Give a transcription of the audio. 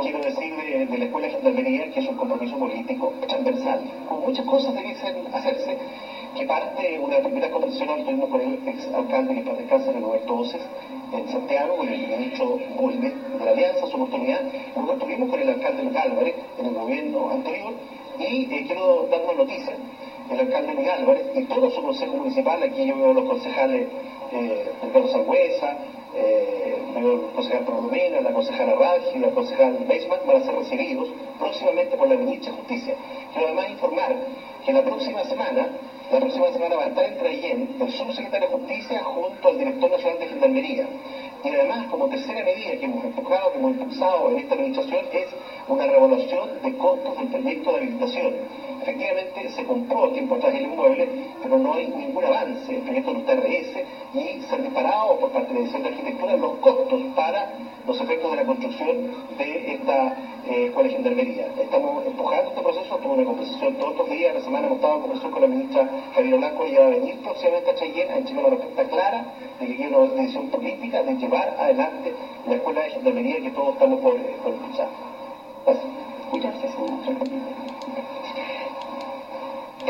quiero decir de la Escuela de Gendarmería que es un compromiso político transversal, con muchas cosas debiesen hacerse, que parte una primera conversación que tuvimos con el exalcalde que para descansar, Roberto Oces, en Santiago, con el ministro Bulnes de la Alianza, su oportunidad. Luego estuvimos con el alcalde Luis Álvarez en el gobierno anterior y quiero dar una noticia. El alcalde Luis Álvarez y todo su consejo municipal, aquí yo veo los concejales Ricardo Sangüesa, veo el concejal Promena, la concejala Raggi, la concejal Beisman, van a ser recibidos próximamente por la ministra de Justicia. Quiero además informar que la próxima semana va a estar en Traillén el subsecretario de Justicia junto al director nacional de Gendarmería. Y además, como tercera medida que hemos impulsado en esta administración, es una revaluación de costos del proyecto de habilitación. Efectivamente, se compró tiempo atrás el inmueble, pero no hay ningún avance. El proyecto no está RS y se han disparado por parte de la Dirección de Arquitectura los costos para los efectos de la construcción de esta escuela de gendarmería. Estamos empujando este proceso, tuve una conversación todos los días. La semana hemos estado en conversación con la ministra Javier Blanco, y va a venir próximamente a Traillén a entregar una respuesta clara de que hay una decisión política de llevar adelante la escuela de gendarmería que todos estamos por impulsar. Gracias.